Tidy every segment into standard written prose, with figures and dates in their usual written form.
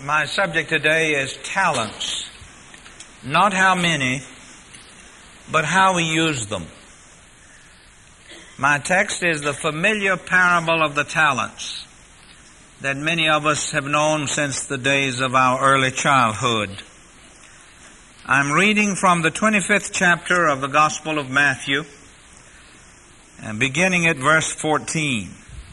My subject today is talents. Not how many, but how we use them. My text is the familiar parable of the talents that many of us have known since the days of our early childhood. I'm reading from the 25th chapter of the Gospel of Matthew, and beginning at verse 14.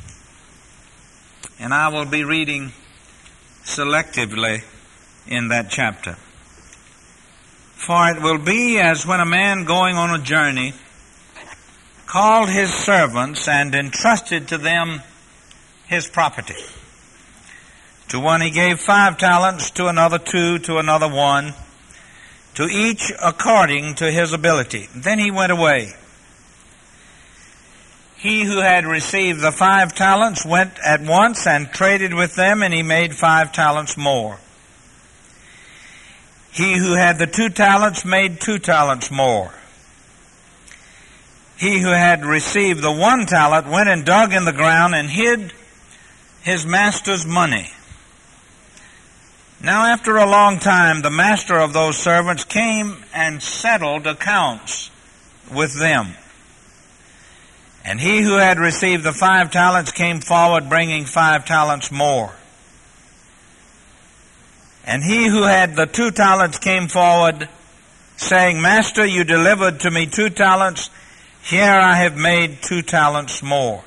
And I will be reading selectively in that chapter. For it will be as when a man going on a journey called his servants and entrusted to them his property. To one he gave 5 talents, to another 2, to another 1, to each according to his ability. Then he went away. He who had received the 5 talents went at once and traded with them, and he made 5 talents more. He who had the 2 talents made 2 talents more. He who had received the 1 talent went and dug in the ground and hid his master's money. Now after a long time, the master of those servants came and settled accounts with them. And he who had received the 5 talents came forward, bringing 5 talents more. And he who had the 2 talents came forward, saying, Master, you delivered to me 2 talents. Here I have made 2 talents more.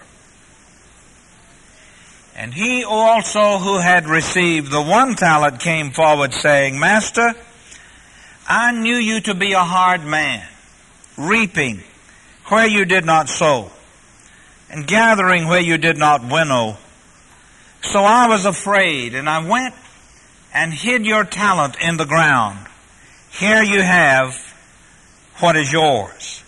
And he also who had received the 1 talent came forward, saying, Master, I knew you to be a hard man, reaping where you did not sow, and gathering where you did not winnow. So I was afraid, and I went and hid your talent in the ground. Here you have what is yours.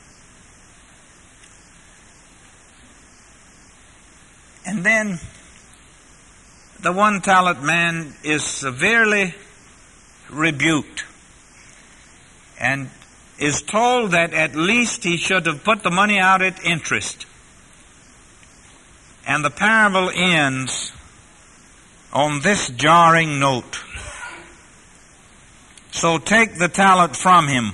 And then the 1 talent man is severely rebuked and is told that at least he should have put the money out at interest. And the parable ends on this jarring note. So take the talent from him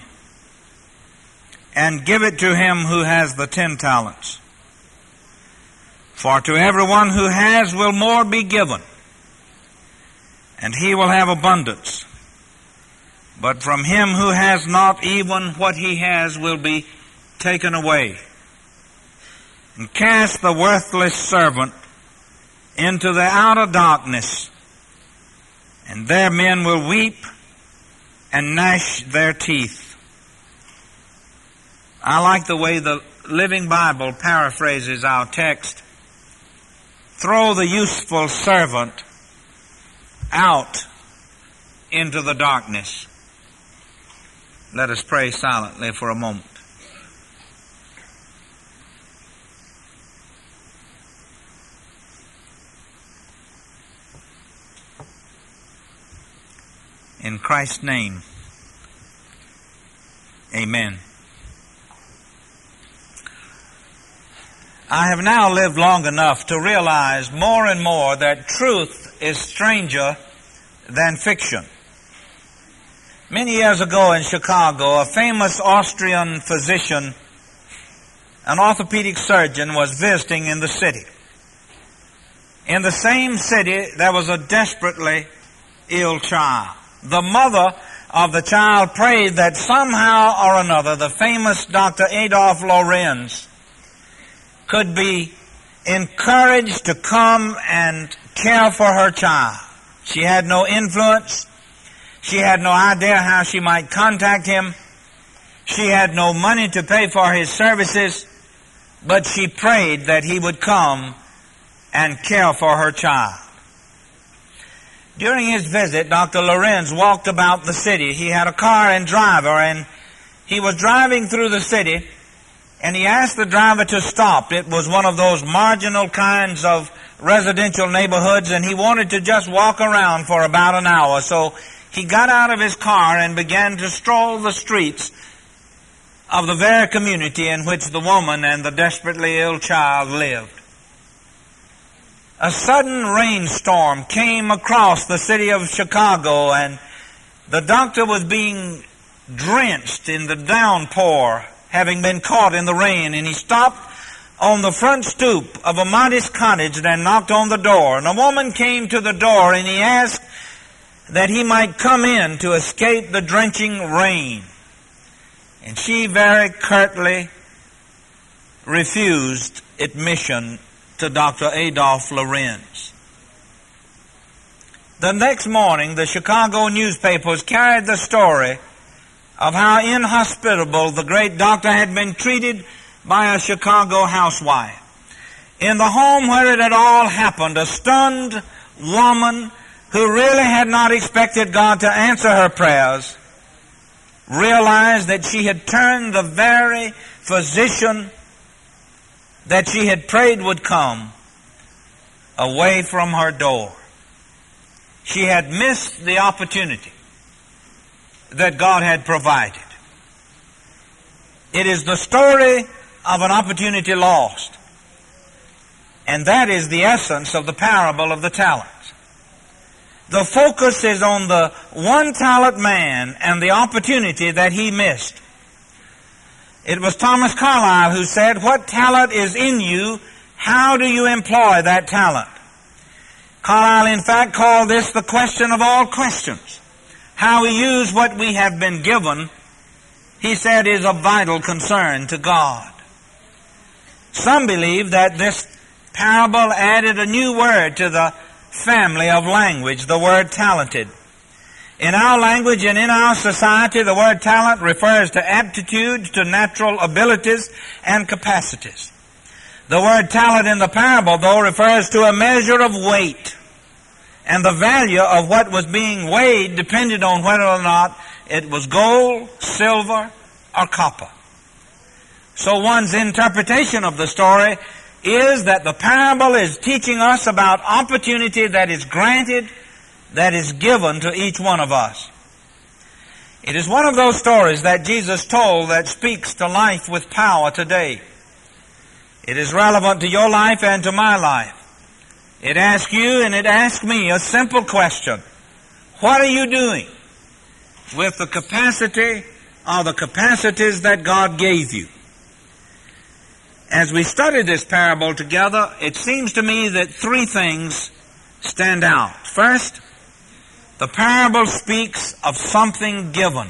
and give it to him who has the 10 talents. For to everyone who has will more be given, and he will have abundance. But from him who has not, even what he has will be taken away. And cast the worthless servant into the outer darkness, and there men will weep and gnash their teeth. I like the way the Living Bible paraphrases our text. Throw the useful servant out into the darkness. Let us pray silently for a moment. In Christ's name, amen. I have now lived long enough to realize more and more that truth is stranger than fiction. Many years ago in Chicago, a famous Austrian physician, an orthopedic surgeon, was visiting in the city. In the same city, there was a desperately ill child. The mother of the child prayed that somehow or another the famous Dr. Adolf Lorenz could be encouraged to come and care for her child. She had no influence. She had no idea how she might contact him. She had no money to pay for his services, but she prayed that he would come and care for her child. During his visit, Dr. Lorenz walked about the city. He had a car and driver, and he was driving through the city, and he asked the driver to stop. It was one of those marginal kinds of residential neighborhoods, and he wanted to just walk around for about an hour. So he got out of his car and began to stroll the streets of the very community in which the woman and the desperately ill child lived. a sudden rainstorm came across the city of Chicago, and the doctor was being drenched in the downpour, having been caught in the rain, and he stopped on the front stoop of a modest cottage and knocked on the door. And a woman came to the door, and he asked that he might come in to escape the drenching rain. And she very curtly refused admission to Dr. Adolph Lorenz. The next morning, the Chicago newspapers carried the story of how inhospitable the great doctor had been treated by a Chicago housewife. In the home where it had all happened, a stunned woman who really had not expected God to answer her prayers realized that she had turned the very physician that she had prayed would come away from her door. She had missed the opportunity that God had provided. It is the story of an opportunity lost. And that is the essence of the parable of the talents. The focus is on the one-talent man and the opportunity that he missed. It was Thomas Carlyle who said, "What talent is in you? How do you employ that talent?" Carlyle, in fact, called this the question of all questions. How we use what we have been given, he said, is of vital concern to God. Some believe that this parable added a new word to the family of language, the word talented. In our language and in our society, the word talent refers to aptitudes, to natural abilities and capacities. The word talent in the parable, though, refers to a measure of weight. And the value of what was being weighed depended on whether or not it was gold, silver, or copper. So one's interpretation of the story is that the parable is teaching us about opportunity that is granted, that is given to each one of us. It is one of those stories that Jesus told that speaks to life with power today. It is relevant to your life and to my life. It asks you and it asks me a simple question. What are you doing with the capacity or the capacities that God gave you? As we study this parable together, it seems to me that three things stand out. First, the parable speaks of something given.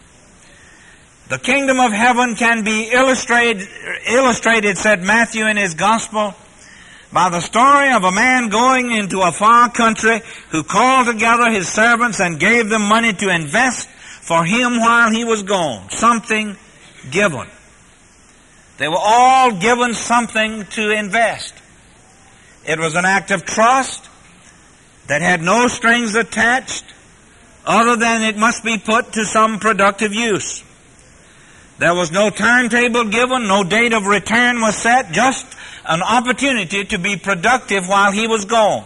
The kingdom of heaven can be illustrated, said Matthew in his gospel, by the story of a man going into a far country who called together his servants and gave them money to invest for him while he was gone. Something given. They were all given something to invest. It was an act of trust that had no strings attached other than it must be put to some productive use. There was no timetable given, no date of return was set, just an opportunity to be productive while he was gone.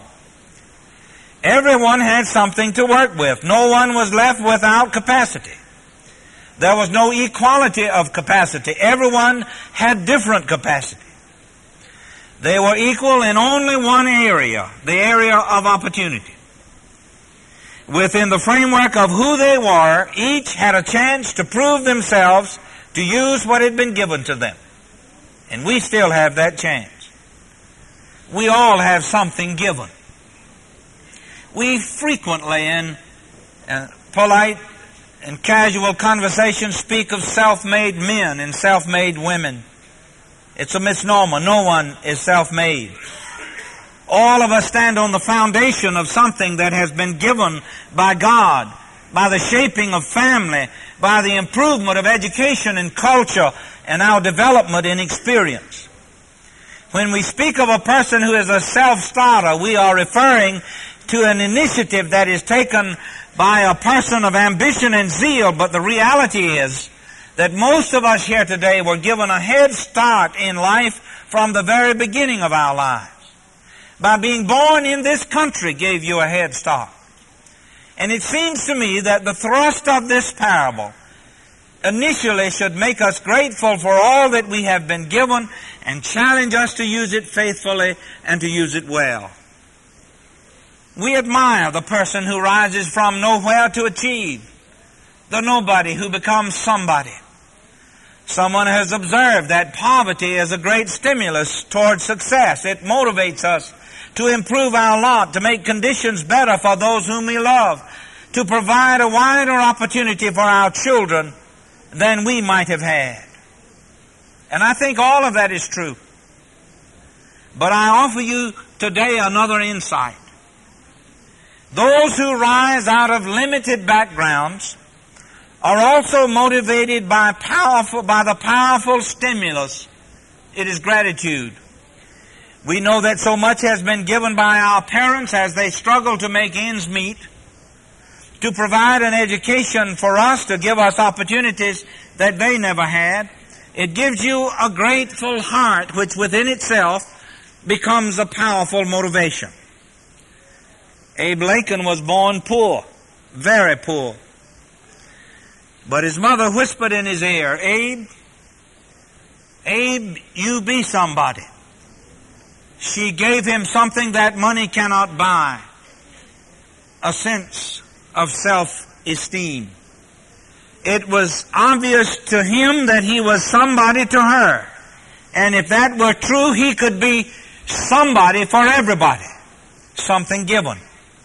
Everyone had something to work with. No one was left without capacity. There was no equality of capacity. Everyone had different capacity. They were equal in only one area, the area of opportunity. Within the framework of who they were, each had a chance to prove themselves, to use what had been given to them. And we still have that chance. We all have something given. We frequently in polite and casual conversation speak of self-made men and self-made women. It's a misnomer. No one is self-made. All of us stand on the foundation of something that has been given by God, by the shaping of family, by the improvement of education and culture, and our development in experience. When we speak of a person who is a self-starter, we are referring to an initiative that is taken by a person of ambition and zeal, but the reality is that most of us here today were given a head start in life from the very beginning of our lives. By being born in this country gave you a head start. And it seems to me that the thrust of this parable initially should make us grateful for all that we have been given and challenge us to use it faithfully and to use it well. We admire the person who rises from nowhere to achieve, the nobody who becomes somebody. Someone has observed that poverty is a great stimulus toward success. It motivates us to improve our lot, to make conditions better for those whom we love, to provide a wider opportunity for our children than we might have had. And I think all of that is true. But I offer you today another insight. Those who rise out of limited backgrounds are also motivated by the powerful stimulus. It is gratitude. We know that so much has been given by our parents as they struggle to make ends meet, to provide an education for us, to give us opportunities that they never had. It gives you a grateful heart, which within itself becomes a powerful motivation. Abe Lincoln was born poor, very poor. But his mother whispered in his ear, Abe, you be somebody. She gave him something that money cannot buy, a sense of self-esteem. It was obvious to him that he was somebody to her. And if that were true, he could be somebody for everybody. Something given.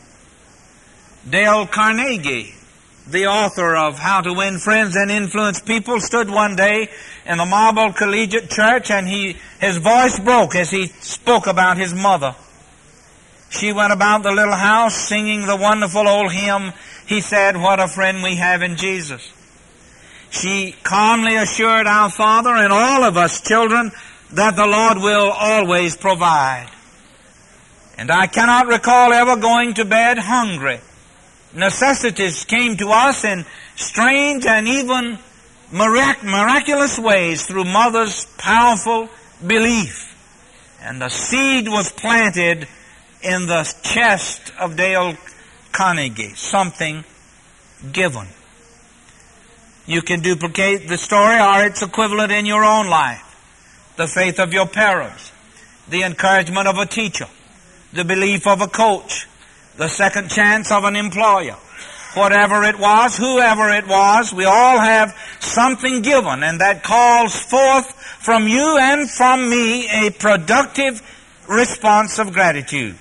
Dale Carnegie, the author of How to Win Friends and Influence People, stood one day in the Marble Collegiate Church, and his voice broke as he spoke about his mother. She went about the little house singing the wonderful old hymn, he said, "What a friend we have in Jesus." She calmly assured our Father and all of us children that the Lord will always provide. And I cannot recall ever going to bed hungry. Necessities came to us in strange and even miraculous ways through Mother's powerful belief. And the seed was planted in the chest of Dale Carnegie, something given. You can duplicate the story or its equivalent in your own life. The faith of your parents, the encouragement of a teacher, the belief of a coach, the second chance of an employer. Whatever it was, whoever it was, we all have something given, and that calls forth from you and from me a productive response of gratitude.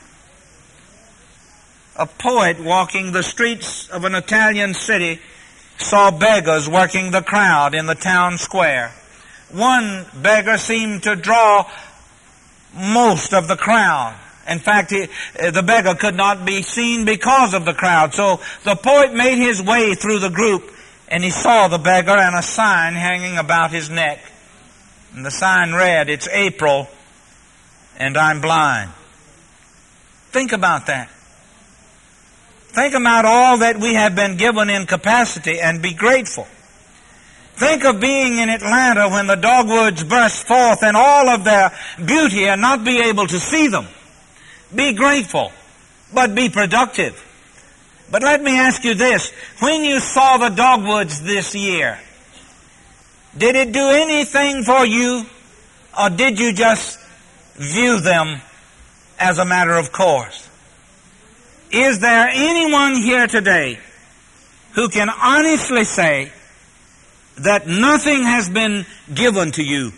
A poet walking the streets of an Italian city saw beggars working the crowd in the town square. One beggar seemed to draw most of the crowd. In fact, the beggar could not be seen because of the crowd. So the poet made his way through the group, and he saw the beggar and a sign hanging about his neck. And the sign read, "It's April, and I'm blind." Think about that. Think about all that we have been given in capacity and be grateful. Think of being in Atlanta when the dogwoods burst forth in all of their beauty and not be able to see them. Be grateful, but be productive. But let me ask you this. When you saw the dogwoods this year, did it do anything for you, or did you just view them as a matter of course? Is there anyone here today who can honestly say that nothing has been given to you?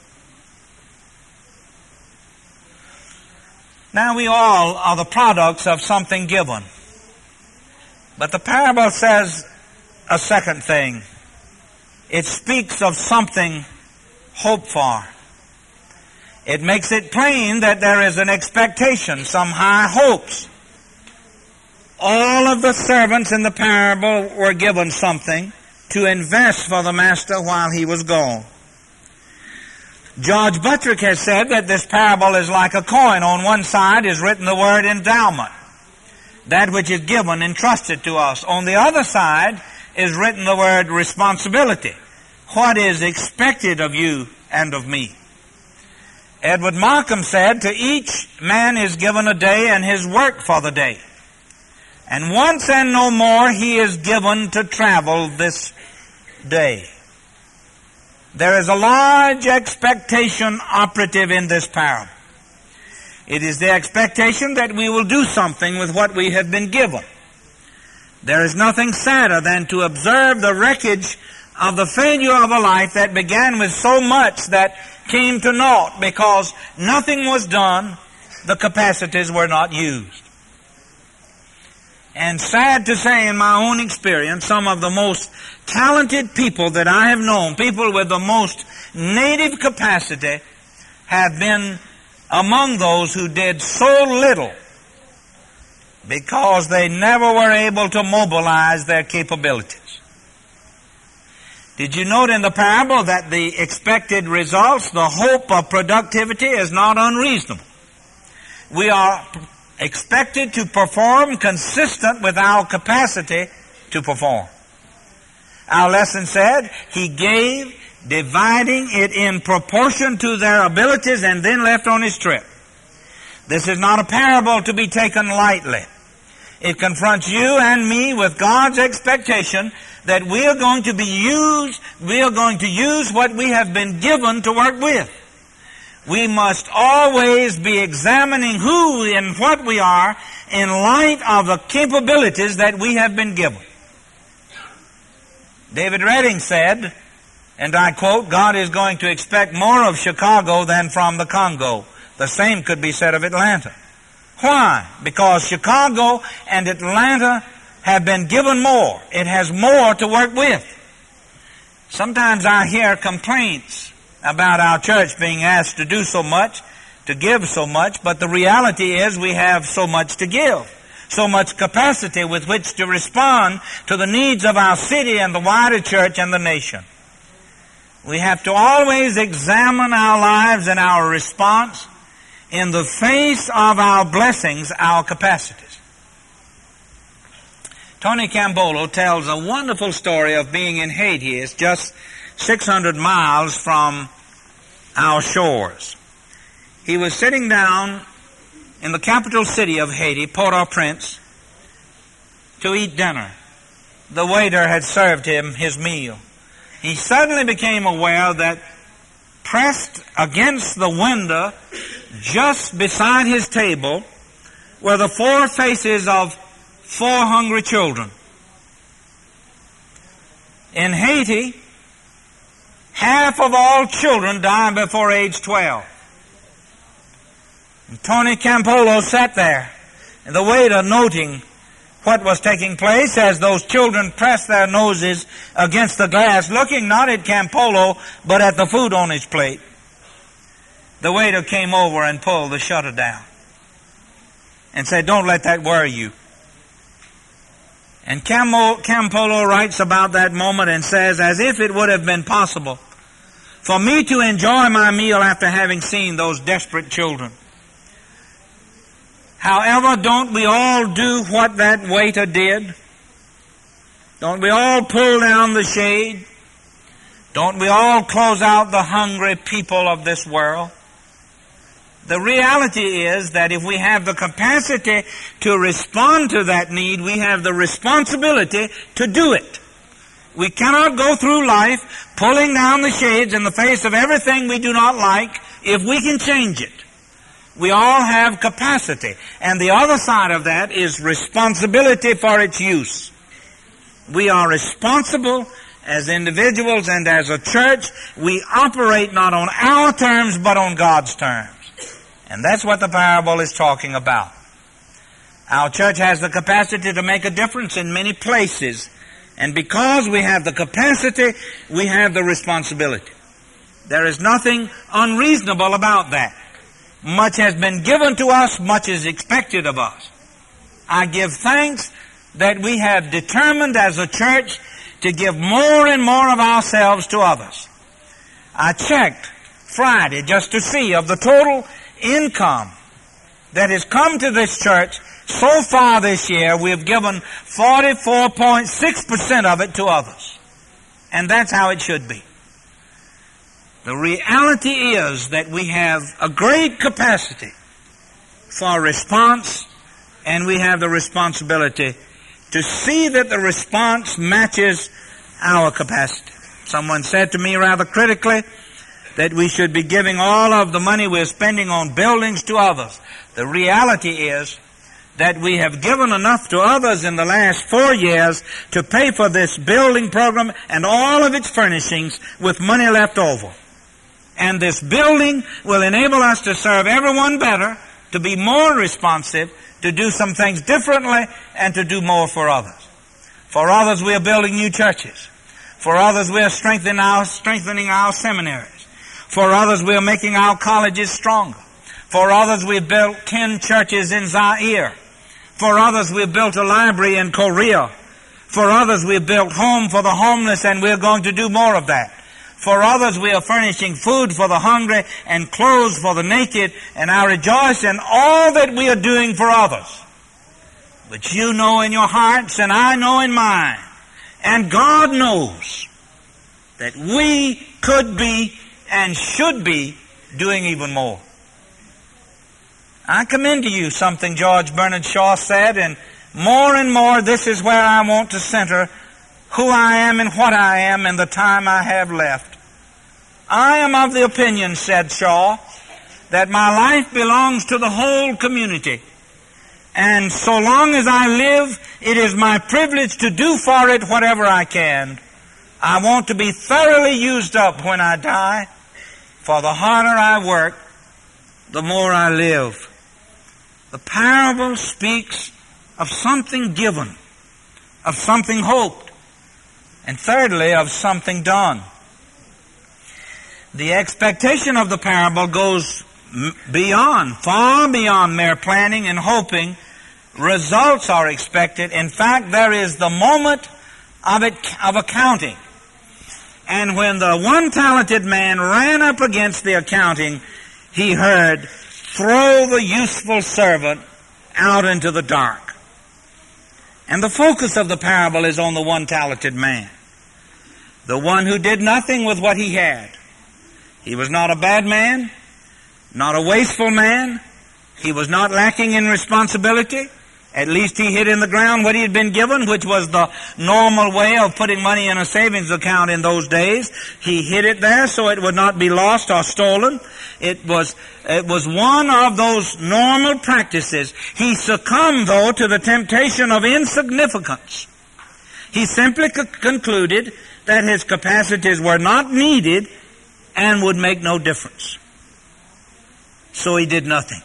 Now, we all are the products of something given. But the parable says a second thing. It speaks of something hoped for. It makes it plain that there is an expectation, some high hopes. All of the servants in the parable were given something to invest for the master while he was gone. George Buttrick has said that this parable is like a coin. On one side is written the word endowment, that which is given, entrusted to us. On the other side is written the word responsibility, what is expected of you and of me. Edward Markham said, "To each man is given a day and his work for the day. And once and no more he is given to travel this day." There is a large expectation operative in this parable. It is the expectation that we will do something with what we have been given. There is nothing sadder than to observe the wreckage of the failure of a life that began with so much that came to naught because nothing was done, the capacities were not used. And sad to say, in my own experience, some of the most talented people that I have known, people with the most native capacity, have been among those who did so little because they never were able to mobilize their capabilities. Did you note in the parable that the expected results, the hope of productivity, is not unreasonable? We are expected to perform consistent with our capacity to perform. Our lesson said, He gave, dividing it in proportion to their abilities, and then left on His trip. This is not a parable to be taken lightly. It confronts you and me with God's expectation that we are going to use what we have been given to work with. We must always be examining who and what we are in light of the capabilities that we have been given. David Redding said, and I quote, God is going to expect more of Chicago than from the Congo. The same could be said of Atlanta. Why? Because Chicago and Atlanta have been given more. It has more to work with. Sometimes I hear complaints about our church being asked to do so much, to give so much, but the reality is we have so much to give, so much capacity with which to respond to the needs of our city and the wider church and the nation. We have to always examine our lives and our response in the face of our blessings, our capacities. Tony Campolo tells a wonderful story of being in Haiti. It's just 600 miles from our shores. He was sitting down in the capital city of Haiti, Port-au-Prince, to eat dinner. The waiter had served him his meal. He suddenly became aware that pressed against the window just beside his table were the four faces of 4 hungry children. In Haiti, half of all children die before age 12. And Tony Campolo sat there, and the waiter, noting what was taking place as those children pressed their noses against the glass, looking not at Campolo, but at the food on his plate. The waiter came over and pulled the shutter down and said, "Don't let that worry you." And Campolo writes about that moment and says, "As if it would have been possible for me to enjoy my meal after having seen those desperate children. However, don't we all do what that waiter did? Don't we all pull down the shade? Don't we all close out the hungry people of this world?" The reality is that if we have the capacity to respond to that need, we have the responsibility to do it. We cannot go through life pulling down the shades in the face of everything we do not like if we can change it. We all have capacity, and the other side of that is responsibility for its use. We are responsible as individuals and as a church. We operate not on our terms but on God's terms. And that's what the parable is talking about. Our church has the capacity to make a difference in many places. And because we have the capacity, we have the responsibility. There is nothing unreasonable about that. Much has been given to us, much is expected of us. I give thanks that we have determined as a church to give more and more of ourselves to others. I checked Friday just to see of the total income that has come to this church so far this year, we have given 44.6% of it to others. And that's how it should be. The reality is that we have a great capacity for response, and we have the responsibility to see that the response matches our capacity. Someone said to me rather critically that we should be giving all of the money we're spending on buildings to others. The reality is that we have given enough to others in the last 4 years to pay for this building program and all of its furnishings with money left over. And this building will enable us to serve everyone better, to be more responsive, to do some things differently, and to do more for others. For others, we are building new churches. For others, we are strengthening our seminaries. For others, we are making our colleges stronger. For others, we have built 10 churches in Zaire. For others, we have built a library in Korea. For others, we have built home for the homeless, and we're going to do more of that. For others, we are furnishing food for the hungry and clothes for the naked, and I rejoice in all that we are doing for others. But you know in your hearts, and I know in mine, and God knows that we could be and should be doing even more. I commend to you something George Bernard Shaw said, and more this is where I want to center who I am and what I am in the time I have left. I am of the opinion, said Shaw, that my life belongs to the whole community. And so long as I live, it is my privilege to do for it whatever I can. I want to be thoroughly used up when I die, for the harder I work, the more I live. The parable speaks of something given, of something hoped, and thirdly, of something done. The expectation of the parable goes beyond, far beyond mere planning and hoping. Results are expected. In fact, there is the moment of accounting. And when the one talented man ran up against the accounting, he heard, "Throw the useful servant out into the dark." And the focus of the parable is on the one talented man, the one who did nothing with what he had. He was not a bad man, not a wasteful man. He was not lacking in responsibility. At least he hid in the ground what he had been given, which was the normal way of putting money in a savings account in those days. He hid it there so it would not be lost or stolen. It was one of those normal practices. He succumbed, though, to the temptation of insignificance. He simply concluded that his capacities were not needed and would make no difference. So he did nothing.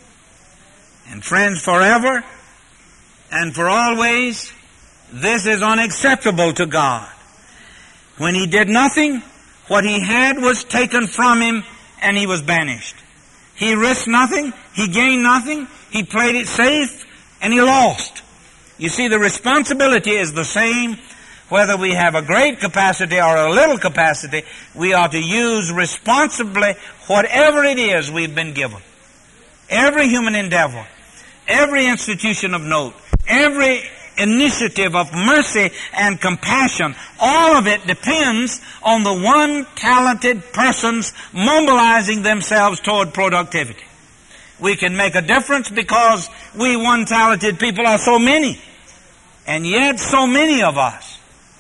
And friends, forever and for always, this is unacceptable to God. When he did nothing, what he had was taken from him and he was banished. He risked nothing, he gained nothing, he played it safe, and he lost. You see, the responsibility is the same whether we have a great capacity or a little capacity. We are to use responsibly whatever it is we've been given. Every human endeavor, every institution of note, every initiative of mercy and compassion, all of it depends on the one talented persons mobilizing themselves toward productivity. We can make a difference because we one talented people are so many, and yet so many of us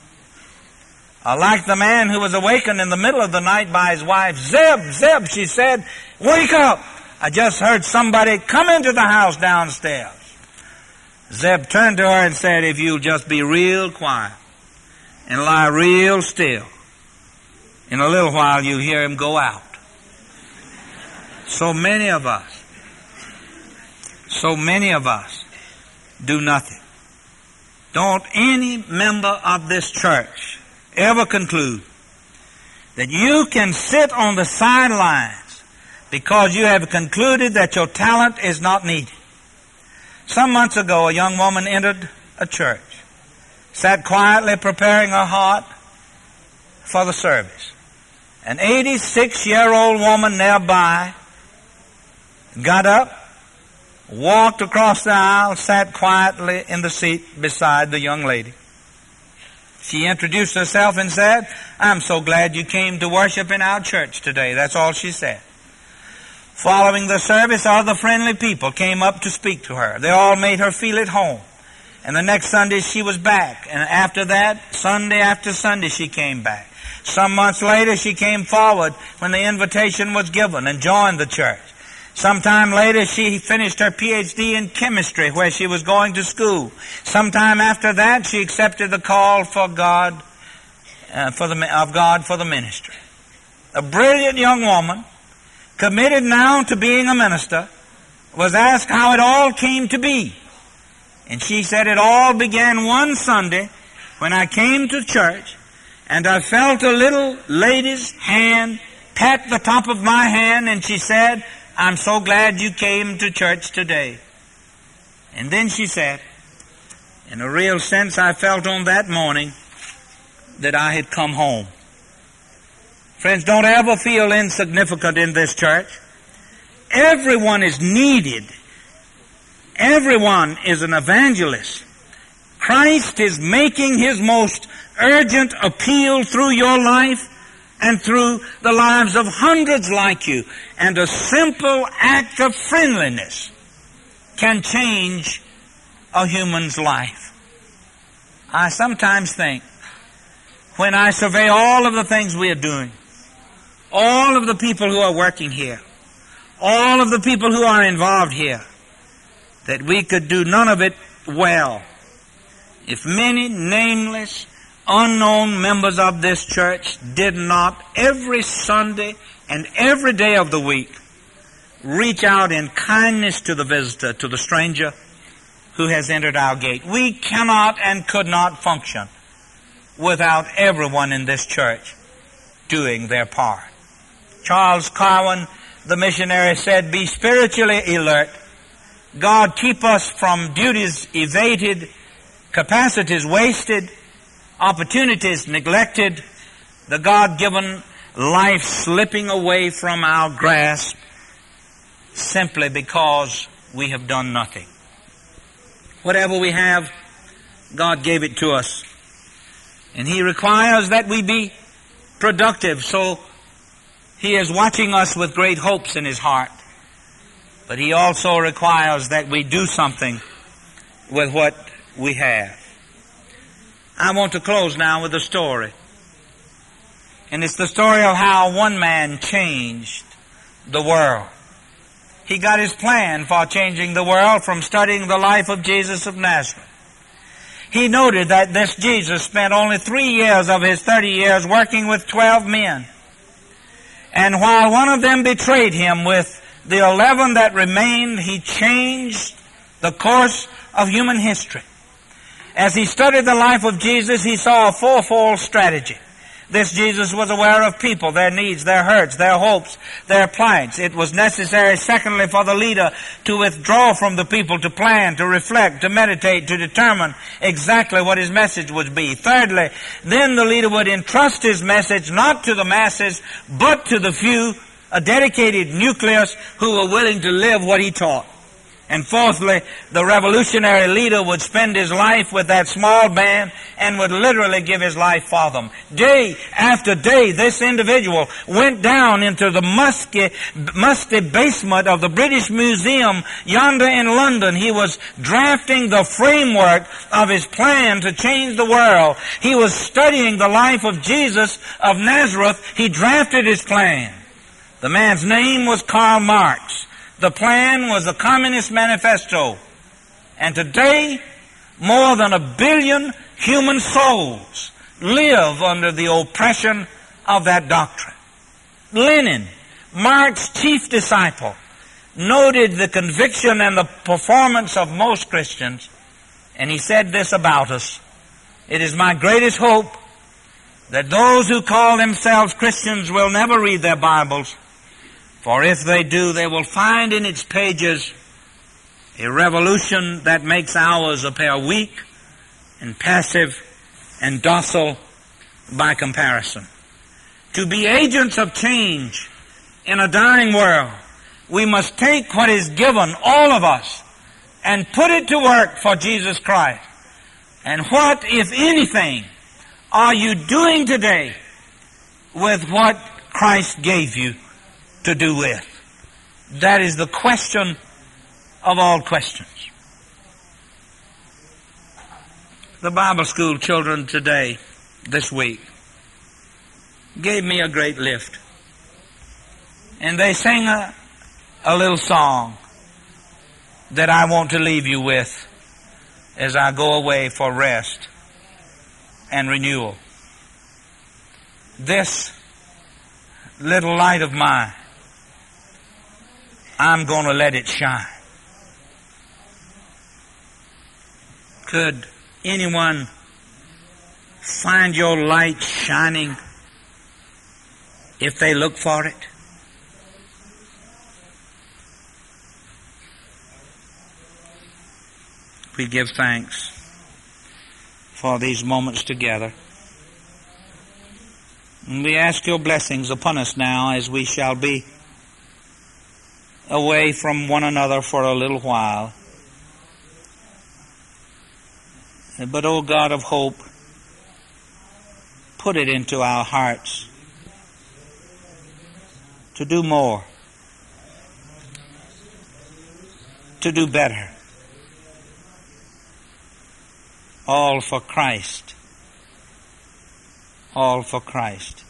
are like the man who was awakened in the middle of the night by his wife. Zeb, she said, "Wake up. I just heard somebody come into the house downstairs." Zeb turned to her and said, "If you'll just be real quiet and lie real still, in a little while you'll hear him go out." So many of us do nothing. Don't any member of this church ever conclude that you can sit on the sidelines because you have concluded that your talent is not needed. Some months ago, a young woman entered a church, sat quietly preparing her heart for the service. An 86-year-old woman nearby got up, walked across the aisle, sat quietly in the seat beside the young lady. She introduced herself and said, "I'm so glad you came to worship in our church today." That's all she said. Following the service, other friendly people came up to speak to her. They all made her feel at home. And the next Sunday she was back. And after that, Sunday after Sunday she came back. Some months later she came forward when the invitation was given and joined the church. Sometime later, she finished her PhD in chemistry where she was going to school. Sometime after that, she accepted the call for God, of God for the ministry. A brilliant young woman, committed now to being a minister, was asked how it all came to be. And she said, it all began one Sunday when I came to church and I felt a little lady's hand pat the top of my hand, and she said, I'm so glad you came to church today. And then she said, in a real sense, I felt on that morning that I had come home. Friends, don't ever feel insignificant in this church. Everyone is needed. Everyone is an evangelist. Christ is making His most urgent appeal through your life and through the lives of hundreds like you. And a simple act of friendliness can change a human's life. I sometimes think, when I survey all of the things we are doing, all of the people who are working here, all of the people who are involved here, that we could do none of it well if many nameless, unknown members of this church did not every Sunday and every day of the week reach out in kindness to the visitor, to the stranger who has entered our gate. We cannot and could not function without everyone in this church doing their part. Charles Carwin, the missionary, said, be spiritually alert. God keep us from duties evaded, capacities wasted, opportunities neglected, the God-given life slipping away from our grasp simply because we have done nothing. Whatever we have, God gave it to us. And He requires that we be productive, so He is watching us with great hopes in His heart. But He also requires that we do something with what we have. I want to close now with a story. And it's the story of how one man changed the world. He got his plan for changing the world from studying the life of Jesus of Nazareth. He noted that this Jesus spent only 3 years of his 30 years working with 12 men. And while one of them betrayed him, with the 11 that remained, he changed the course of human history. As he studied the life of Jesus, he saw a fourfold strategy. This Jesus was aware of people, their needs, their hurts, their hopes, their plights. It was necessary, secondly, for the leader to withdraw from the people, to plan, to reflect, to meditate, to determine exactly what his message would be. Thirdly, then the leader would entrust his message not to the masses, but to the few, a dedicated nucleus who were willing to live what he taught. And fourthly, the revolutionary leader would spend his life with that small band and would literally give his life for them. Day after day, this individual went down into the musty basement of the British Museum yonder in London. He was drafting the framework of his plan to change the world. He was studying the life of Jesus of Nazareth. He drafted his plan. The man's name was Karl Marx. The plan was the Communist Manifesto. And today, more than 1 billion human souls live under the oppression of that doctrine. Lenin, Marx's chief disciple, noted the conviction and the performance of most Christians, and he said this about us: it is my greatest hope that those who call themselves Christians will never read their Bibles, for if they do, they will find in its pages a revolution that makes ours appear weak and passive and docile by comparison. To be agents of change in a dying world, we must take what is given, all of us, and put it to work for Jesus Christ. And what, if anything, are you doing today with what Christ gave you to do with? That is the question of all questions. The Bible school children today, this week, gave me a great lift. And they sang a a little song that I want to leave you with as I go away for rest and renewal. This little light of mine, I'm going to let it shine. Could anyone find your light shining if they look for it? We give thanks for these moments together. And we ask your blessings upon us now as we shall be away from one another for a little while. But, O God of hope, put it into our hearts to do more, to do better, all for Christ, all for Christ.